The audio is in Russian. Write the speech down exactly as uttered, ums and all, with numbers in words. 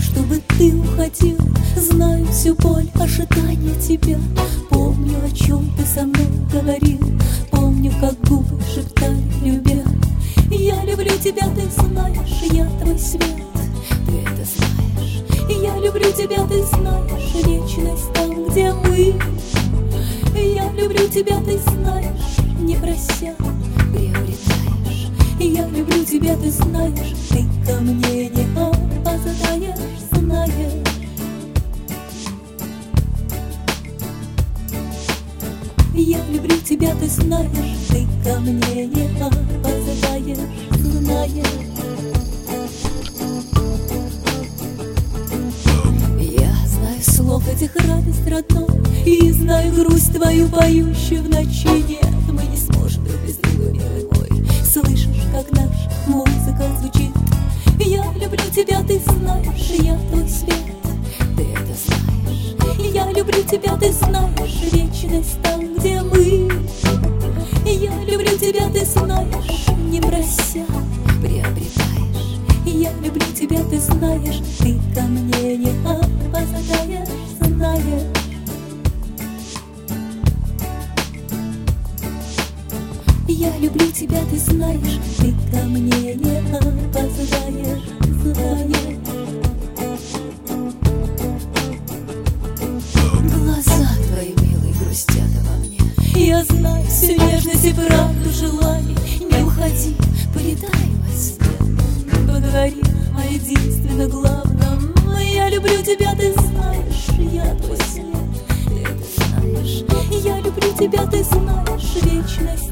чтобы ты уходил. Знаю всю боль ожидания тебя. Помню, о чем ты со мной говорил. Помню, как губы шептали, любя: я люблю тебя, ты знаешь, я твой свет. Ты это знаешь. Я люблю тебя, ты знаешь, вечность там, где мы. Я люблю тебя, ты знаешь, не прося, приобретаешь. Я люблю тебя, ты знаешь, ты ко мне не опоздаешь, знаешь. Я люблю тебя, ты знаешь, ты ко мне не опоздаешь, знаешь. Я знаю слов этих радость родной, и знаю грусть твою, поющую в ночи. Нет, мы не сможем друг без друга, милый мой. Слышишь, как наша музыка звучит? Я люблю тебя, ты знаешь, я твой свет. Ты это знаешь. Я люблю тебя, ты знаешь, вечность там, где мы. Я люблю тебя, ты знаешь, не прося, приобретаешь. Я люблю тебя, ты знаешь, ты ко мне не опоздаешь, знаешь. Я люблю тебя, ты знаешь, ты ко мне не опоздаешь, знаешь. Глаза твои, милые, грустят обо мне. Я знаю всю нежность и правду желаний. Не уходи, полетай во сне. Поговори о единственно главном. Я люблю тебя, ты знаешь, я твой свет. Ты это знаешь. Я люблю тебя, ты знаешь, вечность